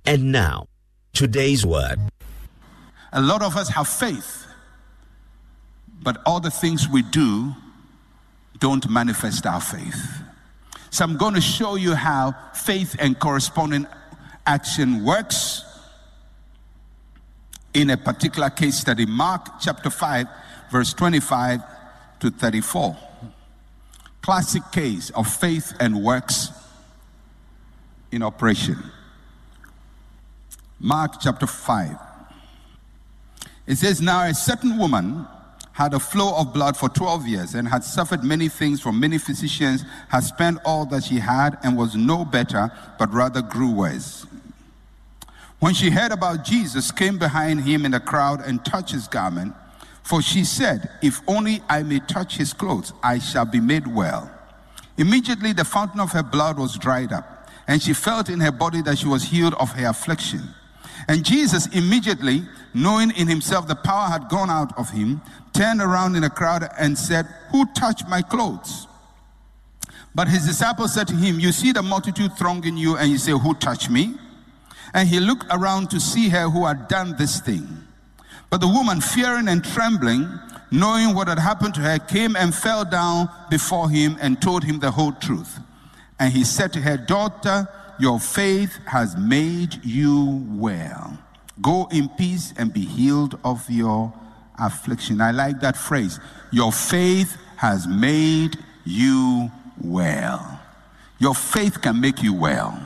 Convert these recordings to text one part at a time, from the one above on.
And now, today's word. A lot of us have faith, but all the things we do don't manifest our faith. So I'm going to show you how faith and corresponding action works in a particular case study. Mark chapter 5, verse 25 to 34. Classic case of faith and works in operation. Mark chapter 5. It says, now a certain woman had a flow of blood for 12 years and had suffered many things from many physicians, had spent all that she had and was no better, but rather grew worse. When she heard about Jesus, came behind him in the crowd and touched his garment, for she said, if only I may touch his clothes, I shall be made well. Immediately the fountain of her blood was dried up, and she felt in her body that she was healed of her affliction. And Jesus immediately, knowing in himself the power had gone out of him, turned around in the crowd and said, who touched my clothes? But his disciples said to him, you see the multitude thronging you, and you say, who touched me? And he looked around to see her who had done this thing. But the woman, fearing and trembling, knowing what had happened to her, came and fell down before him and told him the whole truth. And he said to her, daughter, your faith has made you well. Go in peace and be healed of your affliction. I like that phrase. Your faith has made you well. Your faith can make you well.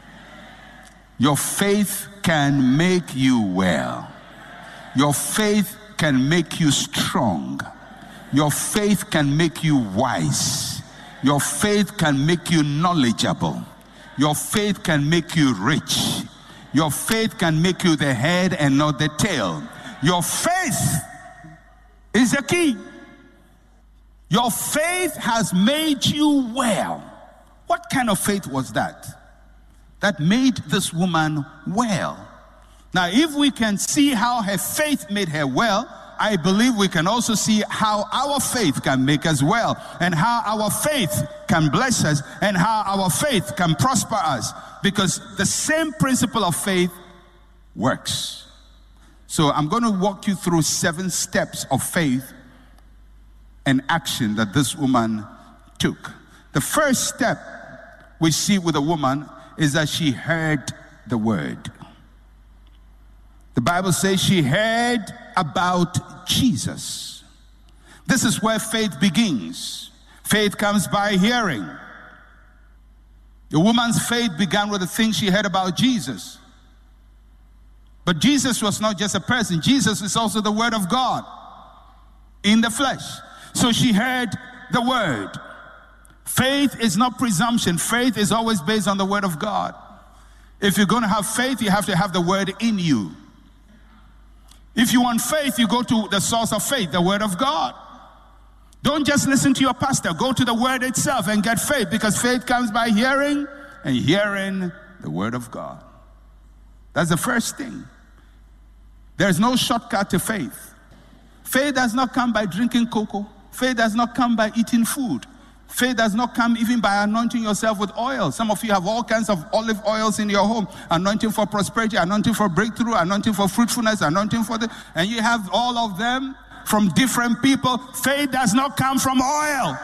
Your faith can make you well. Your faith can make you strong. Your faith can make you wise. Your faith can make you knowledgeable. Your faith can make you rich. Your faith can make you the head and not the tail. Your faith is the key. Your faith has made you well. What kind of faith was that? That made this woman well. Now, if we can see how her faith made her well, I believe we can also see how our faith can make us well, and how our faith can bless us, and how our faith can prosper us, because the same principle of faith works. So I'm going to walk you through 7 steps of faith and action that this woman took. The first step we see with the woman is that she heard the word. The Bible says she heard about Jesus. This is where faith begins. Faith comes by hearing. The woman's faith began with the things she heard about Jesus. But Jesus was not just a person. Jesus is also the Word of God in the flesh. So she heard the word. Faith is not presumption. Faith is always based on the Word of God. If you're going to have faith, you have to have the Word in you. If you want faith, you go to the source of faith, the Word of God. Don't just listen to your pastor. Go to the Word itself and get faith, because faith comes by hearing, and hearing the Word of God. That's the first thing. There's no shortcut to faith. Faith does not come by drinking cocoa. Faith does not come by eating food. Faith does not come even by anointing yourself with oil. Some of you have all kinds of olive oils in your home. Anointing for prosperity, anointing for breakthrough, anointing for fruitfulness, anointing for and you have all of them from different people. Faith does not come from oil.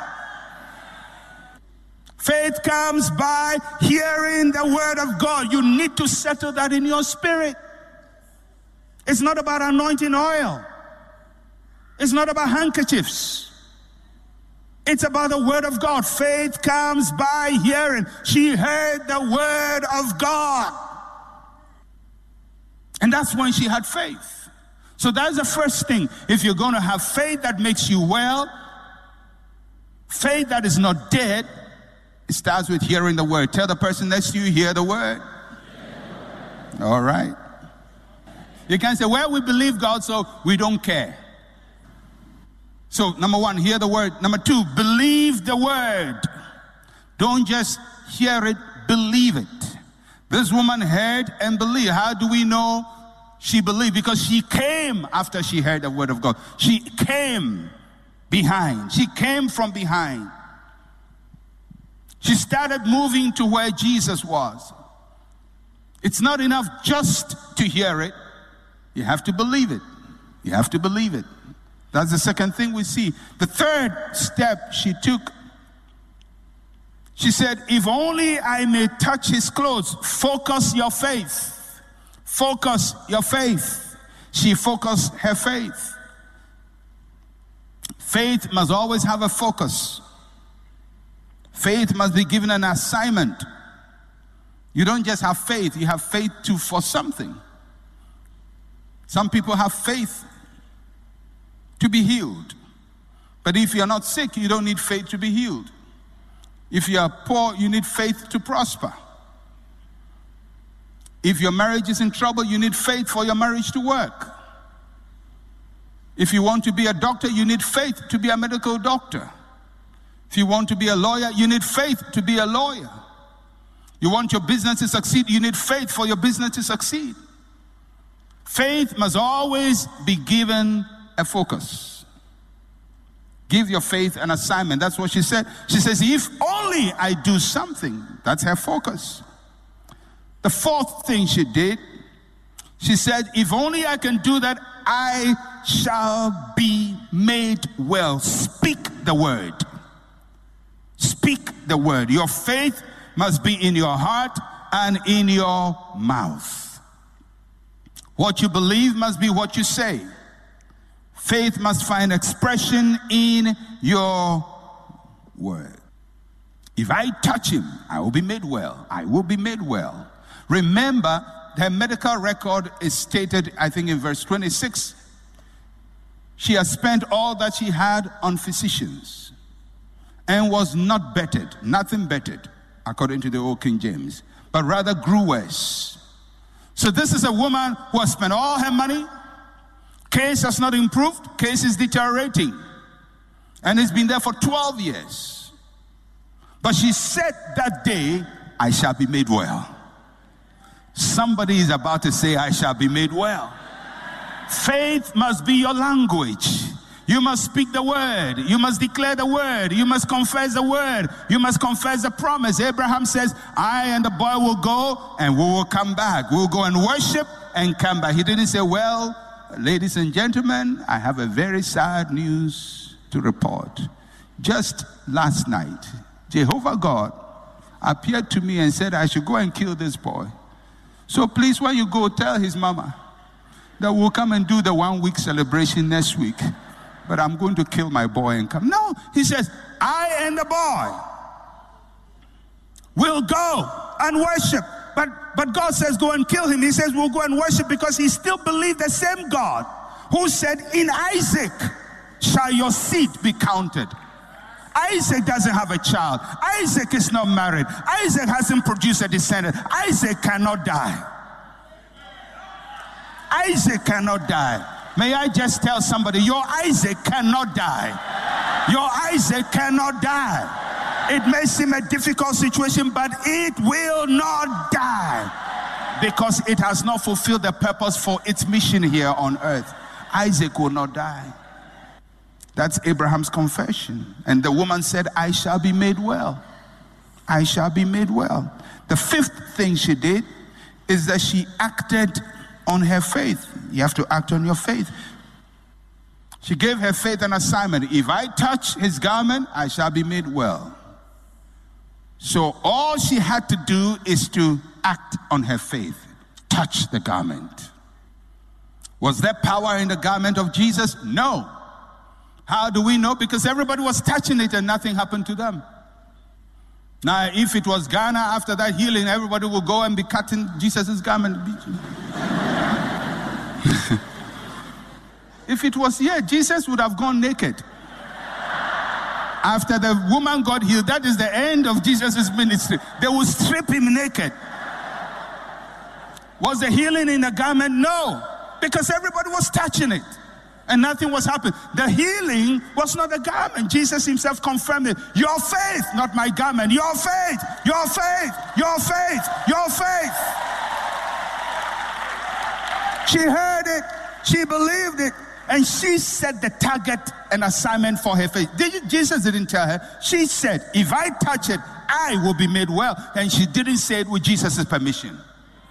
Faith comes by hearing the Word of God. You need to settle that in your spirit. It's not about anointing oil. It's not about handkerchiefs. It's about the Word of God. Faith comes by hearing. She heard the Word of God. And that's when she had faith. So that's the first thing. If you're going to have faith that makes you well, faith that is not dead, it starts with hearing the Word. Tell the person next to you, hear the Word. All right. You can say, well, we believe God, so we don't care. So, number 1, hear the Word. Number 2, believe the Word. Don't just hear it, believe it. This woman heard and believed. How do we know she believed? Because she came after she heard the Word of God. She came behind. She came from behind. She started moving to where Jesus was. It's not enough just to hear it. You have to believe it. You have to believe it. That's the second thing we see. The third step she took, she said, if only I may touch his clothes. Focus your faith. Focus your faith. She focused her faith. Faith must always have a focus. Faith must be given an assignment. You don't just have faith, you have faith for something. Some people have faith to be healed. But if you're not sick, you don't need faith to be healed. If you are poor, you need faith to prosper. If your marriage is in trouble, you need faith for your marriage to work. If you want to be a doctor, you need faith to be a medical doctor. If you want to be a lawyer, you need faith to be a lawyer. You want your business to succeed, you need faith for your business to succeed. Faith must always be given a focus. Give your faith an assignment. That's what she said. She says, if only I do something. That's her focus. The fourth thing she did, she said, if only I can do that, I shall be made well. Speak the word. Speak the word. Your faith must be in your heart and in your mouth. What you believe must be what you say. Faith must find expression in your word. If I touch him, I will be made well. I will be made well. Remember, her medical record is stated, I think, in verse 26. She has spent all that she had on physicians and was not bettered, nothing bettered, according to the old King James, but rather grew worse. So this is a woman who has spent all her money. Case has not improved. Case is deteriorating. And it's been there for 12 years. But she said that day, I shall be made well. Somebody is about to say, I shall be made well. Faith must be your language. You must speak the word. You must declare the word. You must confess the word. You must confess the promise. Abraham says, I and the boy will go and we will come back. We'll go and worship and come back. He didn't say, well, ladies and gentlemen, I have a very sad news to report. Just last night, Jehovah God appeared to me and said I should go and kill this boy. So please, when you go, tell his mama that we'll come and do the 1 week celebration next week. But I'm going to kill my boy and come. No, he says, I and the boy will go and worship. But God says, go and kill him. He says, we'll go and worship because he still believed the same God who said, in Isaac shall your seed be counted. Isaac doesn't have a child. Isaac is not married. Isaac hasn't produced a descendant. Isaac cannot die. Isaac cannot die. May I just tell somebody, your Isaac cannot die. Your Isaac cannot die. It may seem a difficult situation, but it will not die because it has not fulfilled the purpose for its mission here on earth. Isaac will not die. That's Abraham's confession. And the woman said, I shall be made well. I shall be made well. The fifth thing she did is that she acted on her faith. You have to act on your faith. She gave her faith an assignment. If I touch his garment, I shall be made well. So all she had to do is to act on her faith. Touch the garment. Was there power in the garment of Jesus? No. How do we know? Because everybody was touching it and nothing happened to them. Now, if it was Ghana, after that healing, everybody will go and be cutting Jesus' garment. If it was here, Jesus would have gone naked. After the woman got healed, that is the end of Jesus' ministry. They will strip him naked. Was the healing in the garment? No, because everybody was touching it and nothing was happening. The healing was not the garment. Jesus himself confirmed it. Your faith, not my garment. Your faith, your faith, your faith, your faith. She heard it, she believed it, and she set the target and assignment for her faith. Jesus didn't tell her. She said, if I touch it, I will be made well. And she didn't say it with Jesus' permission.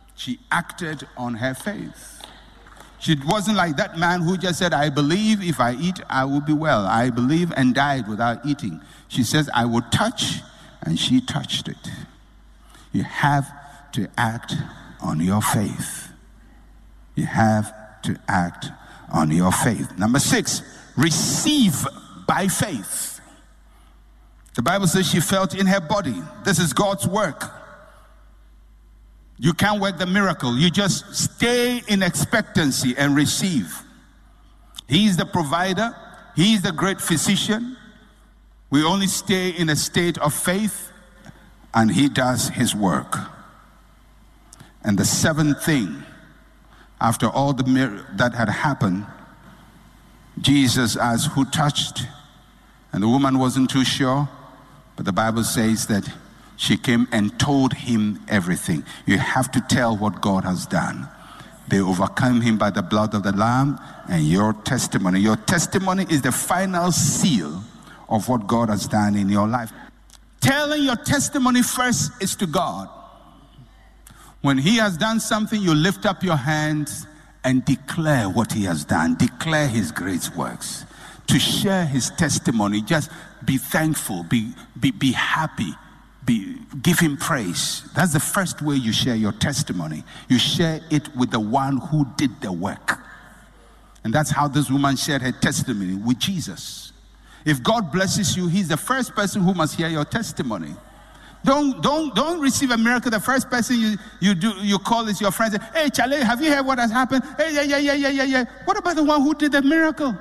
She acted on her faith. She wasn't like that man who just said, I believe if I eat, I will be well. I believe, and died without eating. She says, I will touch, and she touched it. You have to act on your faith. You have to act on your faith. Number 6, receive by faith. The Bible says she felt in her body. This is God's work. You can't work the miracle. You just stay in expectancy and receive. He's the provider. He's the great physician. We only stay in a state of faith, and he does his work. And the 7th thing, after all that had happened, Jesus asked, who touched? And the woman wasn't too sure, but the Bible says that she came and told him everything. You have to tell what God has done. They overcome him by the blood of the Lamb and your testimony. Your testimony is the final seal of what God has done in your life. Telling your testimony first is to God. When he has done something, you lift up your hands and declare what he has done. Declare his great works. To share his testimony, just be thankful, be happy. Give him praise. That's the first way you share your testimony. You share it with the one who did the work. And that's how this woman shared her testimony with Jesus. If God blesses you, he's the first person who must hear your testimony. Don't receive a miracle. The first person you call is your friend. Say, hey, Charlie, have you heard what has happened? Hey, yeah. What about the one who did the miracle?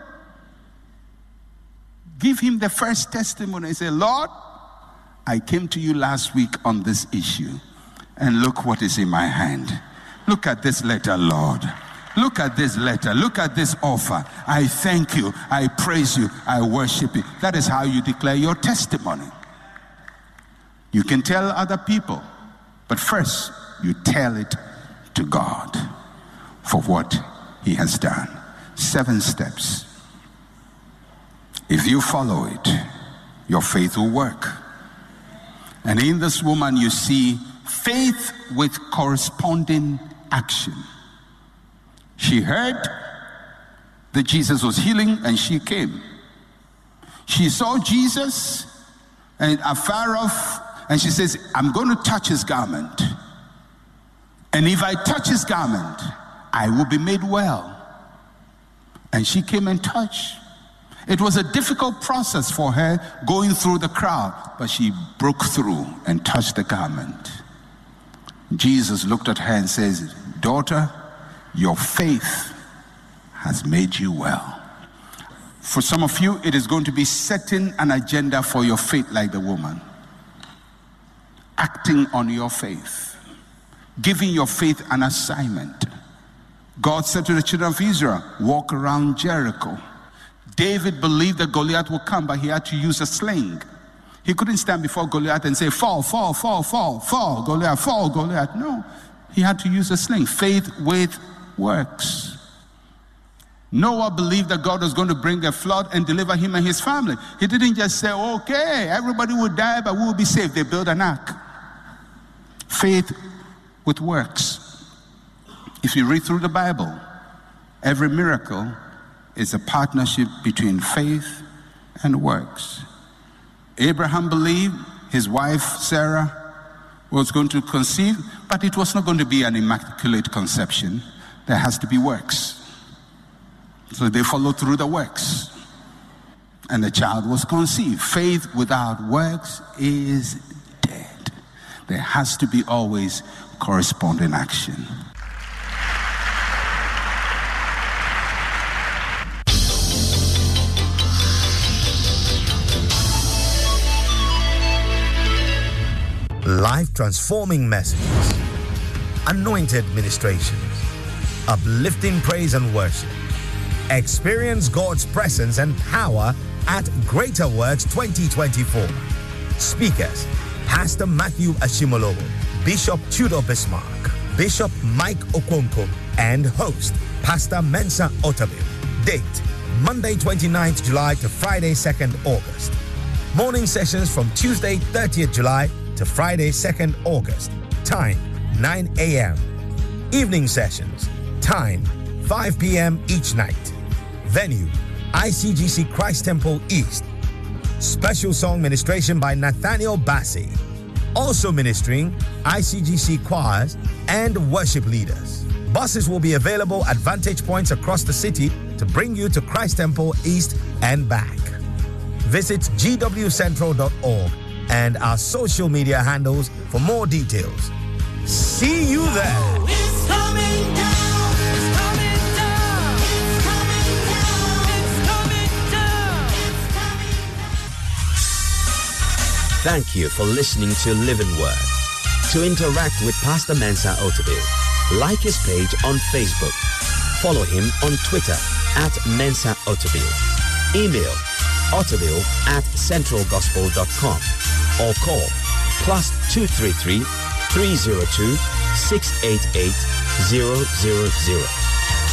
Give him the first testimony. Say, Lord, I came to you last week on this issue, and look what is in my hand. Look at this letter, Lord. Look at this letter. Look at this offer. I thank you. I praise you. I worship you. That is how you declare your testimony. You can tell other people, but first you tell it to God for what he has done. 7 steps. If you follow it, your faith will work. And in this woman, you see faith with corresponding action. She heard that Jesus was healing, and she came. She saw Jesus and afar off, and she says, I'm going to touch his garment. And if I touch his garment, I will be made well. And she came and touched. It was a difficult process for her going through the crowd, but she broke through and touched the garment. Jesus looked at her and says, daughter, your faith has made you well. For some of you, it is going to be setting an agenda for your faith like the woman. Acting on your faith. Giving your faith an assignment. God said to the children of Israel, walk around Jericho. David believed that Goliath would come, but he had to use a sling. He couldn't stand before Goliath and say, fall, Goliath, fall, Goliath. No, he had to use a sling. Faith with works. Noah believed that God was going to bring a flood and deliver him and his family. He didn't just say, okay, everybody will die, but we will be saved. They built an ark. Faith with works. If you read through the Bible, every miracle is a partnership between faith and works. Abraham believed his wife Sarah was going to conceive, but it was not going to be an immaculate conception. There has to be works. So they followed through the works, and the child was conceived. Faith without works is dead. There has to be always corresponding action. Life-transforming messages, anointed ministrations, uplifting praise and worship. Experience God's presence and power at Greater Works 2024. Speakers, Pastor Matthew Ashimolowo, Bishop Tudor Bismarck, Bishop Mike Okonkwo, and host, Pastor Mensa Otabil. Date, Monday 29th July to Friday 2nd August. Morning sessions from Tuesday 30th July to Friday 2nd August. Time, 9 a.m. Evening sessions. Time, 5 p.m. each night. Venue, ICGC Christ Temple East. Special song ministration by Nathaniel Bassey. Also ministering ICGC choirs and worship leaders. Buses will be available at vantage points across the city to bring you to Christ Temple East and back. Visit gwcentral.org and our social media handles for more details. See you there. It's coming down. It's coming down. It's coming down. It's coming down. It's coming down. Thank you for listening to Living Word. To interact with Pastor Mensa Otabil, like his page on Facebook. Follow him on Twitter @Mensa Otabil. Email otabil@centralgospel.com or call +233 302 688 000.